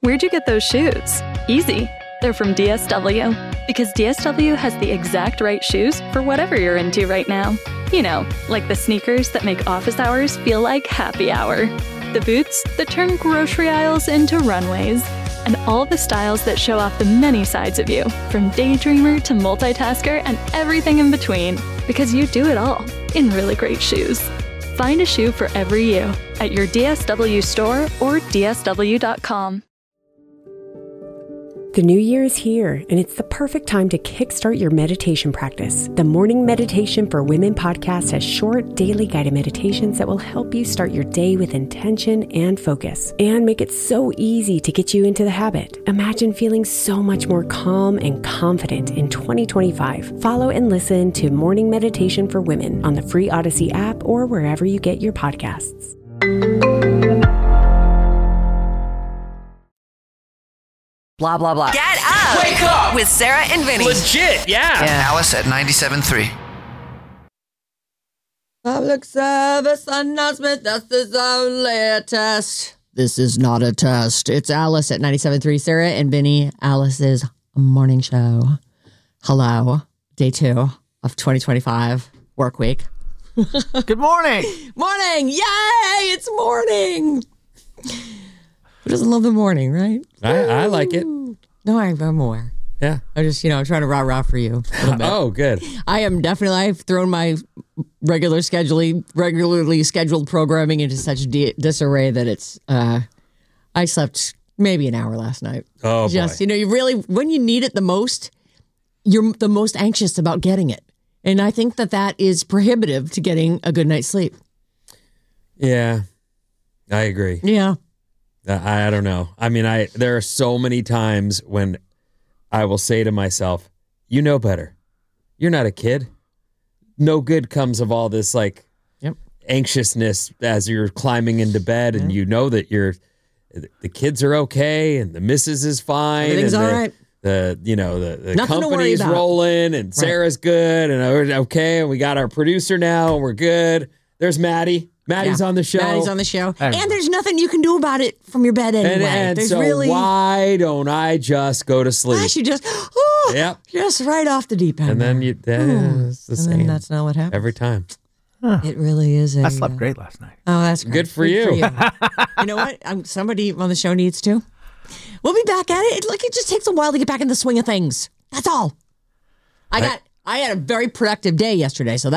Where'd you get those shoes? Easy. They're from DSW. Because DSW has the exact right shoes for whatever you're into right now. You know, like the sneakers that make office hours feel like happy hour. The boots that turn grocery aisles into runways. And all the styles that show off the many sides of you, from daydreamer to multitasker and everything in between. Because you do it all in really great shoes. Find a shoe for every you at your DSW store or DSW.com. The new year is here, and it's the perfect time to kickstart your meditation practice. The Morning Meditation for Women podcast has short, daily guided meditations that will help you start your day with intention and focus, and make it so easy to get you into the habit. Imagine feeling so much more calm and confident in 2025. Follow and listen to Morning Meditation for Women on the free Odyssey app or wherever you get your podcasts. Blah, blah, blah. Get up! Wake up! With Sarah and Vinny. Legit, yeah. Alice at 97.3. Public service announcement. This is only a test. This is not a test. It's Alice at 97.3. Sarah and Vinny. Alice's morning show. Hello. Day 2 of 2025 work week. Good morning. Morning. Yay! It's morning. Who doesn't love the morning, right? I like it. No, I'm aware. Yeah. I'm just, I'm trying to rah-rah for you a little bit. Oh, good. I've thrown my regularly scheduled programming into such disarray that it's, I slept maybe an hour last night. Oh, just, boy. you really, when you need it the most, you're the most anxious about getting it. And I think that is prohibitive to getting a good night's sleep. Yeah, I agree. Yeah. I don't know. I mean, there are so many times when I will say to myself, you know better. You're not a kid. No good comes of all this anxiousness as you're climbing into bed, and you know that the kids are okay and the missus is fine. Everything's and all right. The company's rolling and Sarah's good and we're okay, and we got our producer now and we're good. There's Maddie. Maddie's on the show. Maddie's on the show. And there's nothing you can do about it from your bed anyway. And there's so really... why don't I just go to sleep? I should just, just right off the deep end. And then it's the same. And then that's not what happens. Every time. It really is. I slept great last night. Oh, that's great. Good for you. You know what? Somebody on the show needs to. We'll be back at it. It just takes a while to get back in the swing of things. That's all. I had a very productive day yesterday, so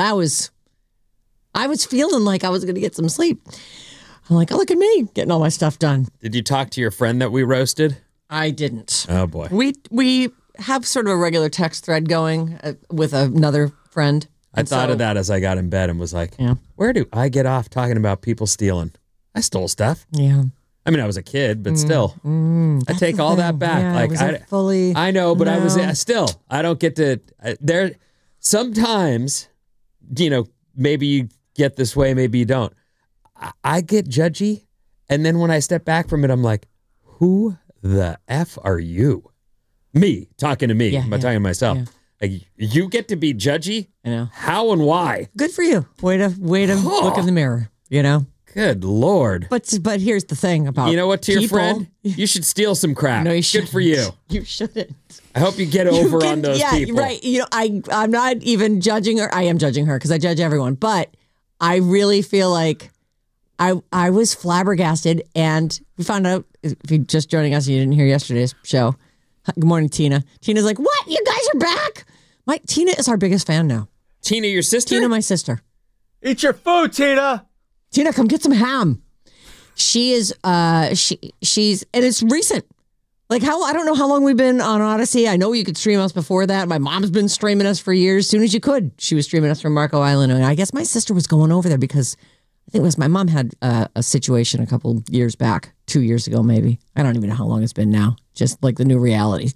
I was feeling like I was going to get some sleep. I'm like, oh, look at me getting all my stuff done. Did you talk to your friend that we roasted? I didn't. Oh, boy. We have sort of a regular text thread going with another friend. I thought of that as I got in bed and was like, Yeah. Where do I get off talking about people stealing? I stole stuff. Yeah. I mean, I was a kid, but still. I take all that back. Yeah, I know, but I was still. I don't get to. There, sometimes, maybe you get this way, maybe you don't. I get judgy, and then when I step back from it, I'm like, who the F are you? Me, talking to me. Yeah, I'm not talking to myself. Yeah. Like, you get to be judgy? I know. How and why? Good for you. Way to look in the mirror, Good Lord. But here's the thing about you know what, to your people. friend? You should steal some crap. No, you Good shouldn't. for you. You shouldn't. I hope you get over on those people. Right. I'm not even judging her. I am judging her because I judge everyone. But I really feel like I was flabbergasted, and we found out, if you're just joining us and you didn't hear yesterday's show, good morning, Tina. Tina's like, what? You guys are back? Tina is our biggest fan now. Tina, your sister? Tina, my sister. Eat your food, Tina. Tina, come get some ham. She is, she's, and it's recent. I don't know how long we've been on Odyssey. I know you could stream us before that. My mom's been streaming us for years. As soon as you could, she was streaming us from Marco Island. And I guess my sister was going over there because I think it was my mom had a situation a couple years back, 2 years ago, maybe. I don't even know how long it's been now. Just like the new reality.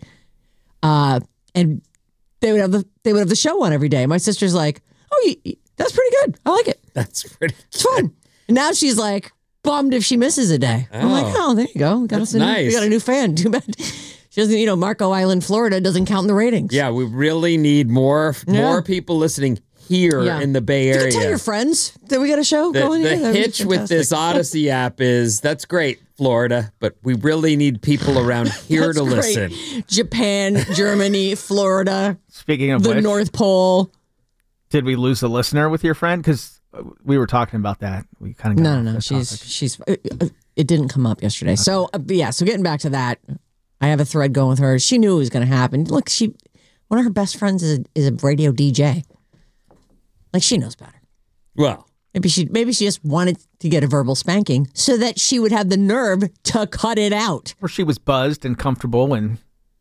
And they would have the show on every day. My sister's like, oh, that's pretty good. I like it. That's pretty good. It's fun. And now she's like bummed if she misses a day. I'm like, oh, there you go. We got a new fan. Too bad. She doesn't, Marco Island, Florida doesn't count in the ratings. Yeah, we really need more people listening here in the Bay Area. You can tell your friends that we got a show going here. The hitch with this Odyssey app is, that's great. Florida, but we really need people around here to That's listen. great. Japan, Germany, Florida, Speaking of the which, North Pole. did we lose a listener with your friend? Because we were talking about that. We kind of No. She's. It didn't come up yesterday. Okay. So So getting back to that, I have a thread going with her. She knew it was going to happen. Look, one of her best friends is a radio DJ. Like, she knows better. Well, maybe she just wanted to get a verbal spanking so that she would have the nerve to cut it out. Or she was buzzed and comfortable and.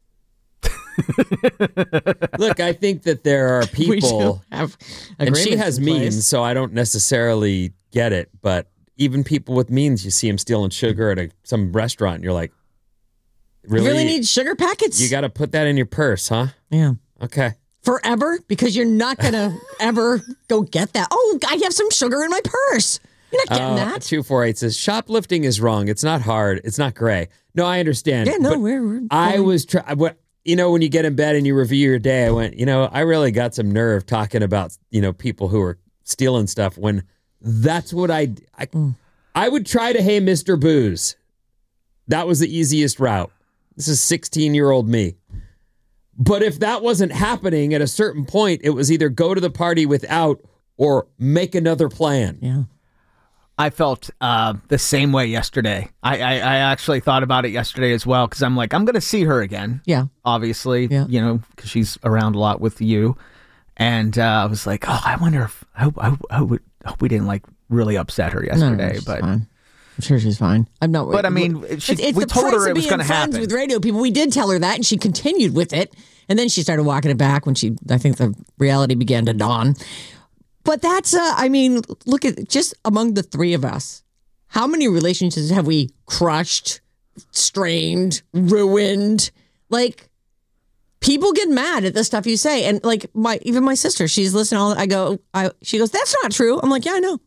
Look, I think that there are people, and she has means, so I don't necessarily get it. But even people with means, you see them stealing sugar at some restaurant, and you're like, really? You really need sugar packets? You got to put that in your purse, huh? Yeah. Okay. Forever? Because you're not going to ever go get that. Oh, I have some sugar in my purse. You're not getting that. 248 says, shoplifting is wrong. It's not hard. It's not gray. No, I understand. Yeah, no, but we're I was trying. When you get in bed and you review your day, I went, I really got some nerve talking about, people who are stealing stuff when that's what I would try to, hey, Mr. Booze. That was the easiest route. This is 16-year-old me. But if that wasn't happening at a certain point, it was either go to the party without or make another plan. Yeah. I felt the same way yesterday. I actually thought about it yesterday as well because I'm like, I'm going to see her again. Yeah. Obviously, because she's around a lot with you. And I was like, oh, I wonder if I hope we didn't like really upset her yesterday. No, but fine. I'm sure she's fine. I'm not. But I mean, it's we the told her it was going to friends happen. With radio people, we did tell her that, and she continued with it. And then she started walking it back when I think the reality began to dawn. But that's, look at just among the three of us, how many relationships have we crushed, strained, ruined? Like, people get mad at the stuff you say. And like even my sister, she's listening. She goes, that's not true. I'm like, yeah, I know.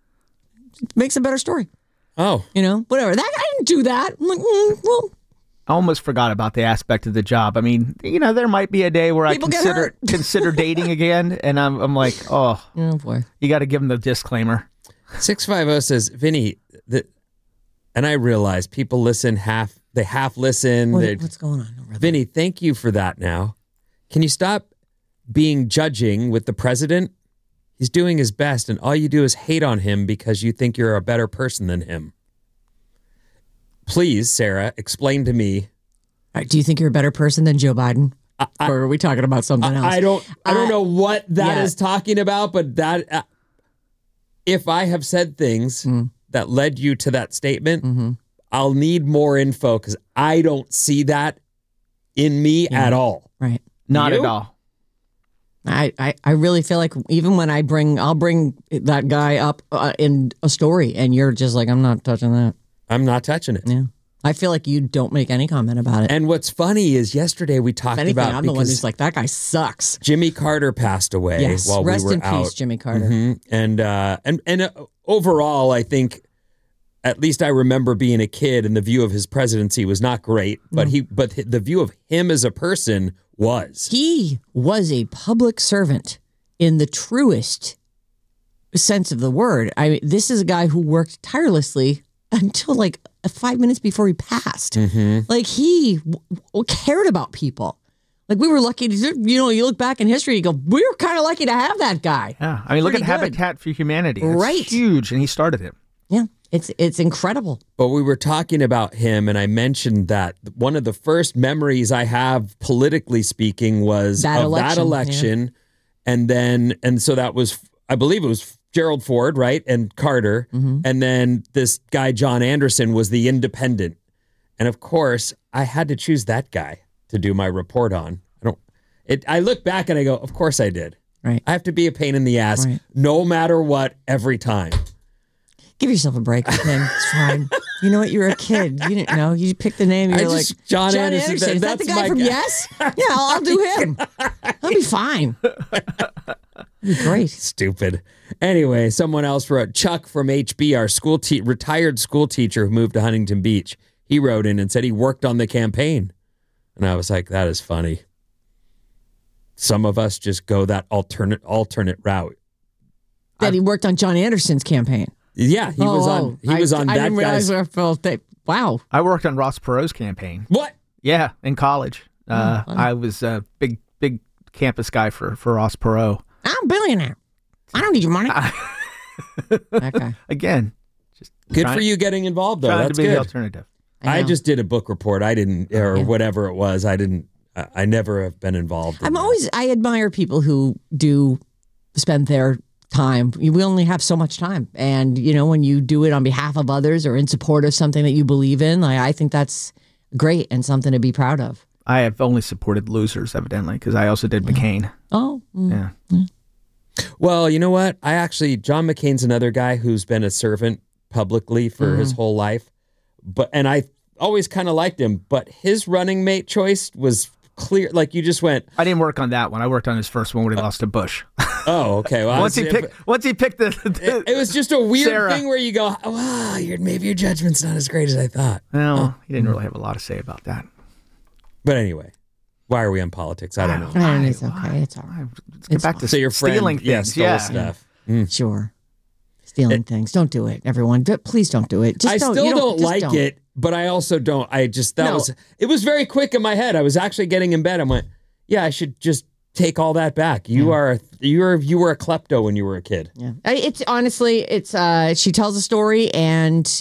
It makes a better story. Oh. Whatever. I didn't do that. I'm like, well. I almost forgot about the aspect of the job. I mean, there might be a day where I consider dating again, and I'm like, oh boy, you got to give them the disclaimer. 650 says, Vinny, and I realize people listen half listen. What's going on? No, Vinny, thank you for that now. Can you stop being judging with the president? He's doing his best, and all you do is hate on him because you think you're a better person than him. Please, Sarah, explain to me. Do you think you're a better person than Joe Biden? Or are we talking about something else? I don't know what that is talking about, but that if I have said things that led you to that statement, I'll need more info because I don't see that in me at all. Right. Not at all. I really feel like even when I'll bring that guy up in a story and you're just like, I'm not touching that. I'm not touching it. Yeah. I feel like you don't make any comment about it. And what's funny is yesterday we talked about I'm the one who's like, that guy sucks. Jimmy Carter passed away while we were out. Rest in peace, Jimmy Carter. Mm-hmm. And overall, I think at least I remember being a kid and the view of his presidency was not great, but the view of him as a person was. He was a public servant in the truest sense of the word. I mean, this is a guy who worked tirelessly until like 5 minutes before he passed. Like he cared about people. Like we were lucky to, you look back in history, you go, we were kind of lucky to have that guy. Yeah. I mean, look at Habitat for Humanity. It's right. Huge. And he started it. Yeah. It's incredible. But we were talking about him and I mentioned that one of the first memories I have politically speaking was that election. Yeah. And so that was, I believe it was Gerald Ford, right? And Carter. And then this guy, John Anderson, was the independent. And of course, I had to choose that guy to do my report on. I look back and I go, of course I did. Right. I have to be a pain in the ass no matter what, every time. Give yourself a break with him. It's fine. You know what? You're a kid. You didn't know. You picked the name. You're like, John Anderson. Is that the guy from Yes? Yeah, I'll do him. I'll be fine. It'll be great. Stupid. Anyway, someone else wrote, Chuck from HB, our retired school teacher who moved to Huntington Beach. He wrote in and said he worked on the campaign. And I was like, that is funny. Some of us just go that alternate route. That he worked on John Anderson's campaign. Yeah, he was on that. I didn't realize Wow. I worked on Ross Perot's campaign. What? Yeah, in college. I was a big campus guy for Ross Perot. I'm a billionaire. I don't need your money. Okay. Again, just Good for you getting involved, though. trying That's to be the good. alternative. I know. just did a book report. I didn't, or whatever it was. I never have been involved. In that. I admire people who do spend their time. We only have so much time. And, when you do it on behalf of others or in support of something that you believe in, I think that's great and something to be proud of. I have only supported losers, evidently, because I also did McCain. Oh, Yeah. Well, you know what? John McCain's another guy who's been a servant publicly for his whole life. And I always kind of liked him, but his running mate choice was clear. Like you just went, I didn't work on that one. I worked on his first one when he lost to Bush. oh, okay. Well, once he picked the it was just a weird Sarah. thing where you go, wow, maybe your judgment's not as great as I thought. Well, he didn't really have a lot to say about that. But anyway, why are we on politics? I don't know. it's okay. It's all right. Let's get back to So your friend, stealing things. stole stuff. Sure. Stealing things. Don't do it, everyone. Please don't do it. Just I don't, still you don't just like don't. it, but I also don't. No. It was very quick in my head. I was actually getting in bed. I went, yeah, I should just take all that back. You were a klepto when you were a kid. Yeah. It's honestly, she tells a story, and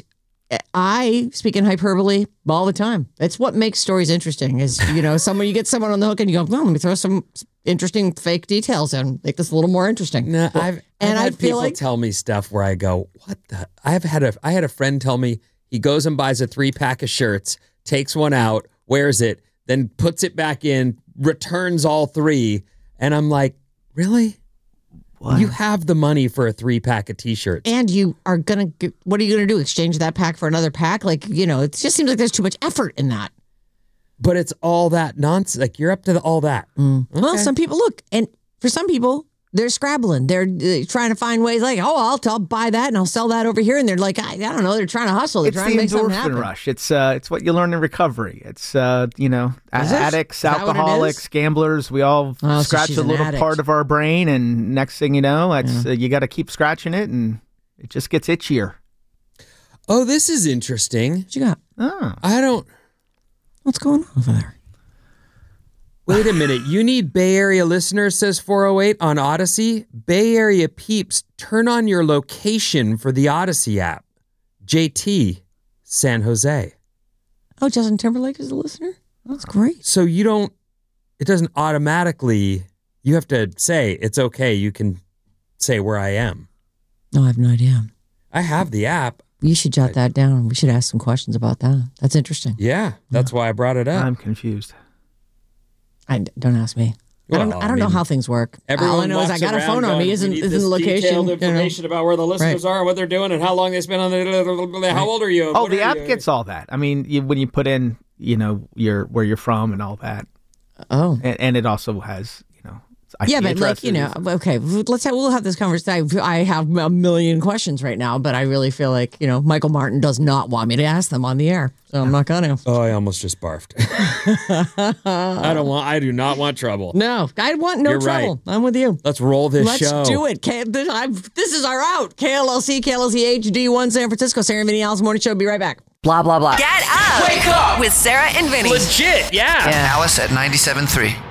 I speak in hyperbole all the time. It's what makes stories interesting. Is you get someone on the hook, and you go, well, let me throw some interesting fake details and make this a little more interesting. No, I've had feel people like tell me stuff where I go, what the? I had a friend tell me he goes and buys a 3-pack of shirts, takes one out, wears it, then puts it back in, returns all 3, and I'm like, really? What? You have the money for a 3-pack of T-shirts. And you are going to, what are you going to do? Exchange that pack for another pack? It just seems like there's too much effort in that. But it's all that nonsense. Like, you're up to all that. Well, Okay. some people, look, and for some people, they're scrabbling. They're trying to find ways like, I'll buy that and I'll sell that over here. And they're like, I don't know. They're trying to hustle. They're It's trying the to make something endorphin happen. rush. It's what you learn in recovery. It's addicts, Is that what it alcoholics, is? gamblers. We all Oh, so scratch she's a an little addict. part of our brain, and next thing you know, you got to keep scratching it, and it just gets itchier. Oh, this is interesting. What you got? Oh. What's going on over there? Wait a minute. You need Bay Area listeners, says 408 on Odyssey. Bay Area peeps, turn on your location for the Odyssey app. JT, San Jose. Oh, Justin Timberlake is a listener? That's great. So it doesn't automatically, you have to say, it's okay, you can say where I am. No, I have no idea. I have the app. You should jot that down. We should ask some questions about that. That's interesting. Yeah, that's why I brought it up. I'm confused. Don't ask me. I don't know how things work. All I know is I got a phone on me. Isn't the location? Detailed information about where the listeners Right. are, what they're doing, and how long they spent on the. How old are you? Oh, What the are app you? gets all that. I mean, when you put in, where you're from and all that, Oh. and it also has, IP Yeah, but addresses. okay, we'll have this conversation. I have a million questions right now, but I really feel like, Michael Martin does not want me to ask them on the air. So I'm not going to. Oh, I almost just barfed. I do not want trouble. No, I want no You're trouble. right. I'm with you. Let's roll this Let's show. do it. This is our out. KLLC, KLZ HD1 San Francisco. Sarah and Vinny Al's Morning Show. Be right back. Blah, blah, blah. Get up! Wake up! With Sarah and Vinny. Legit, yeah. Alice at 97.3.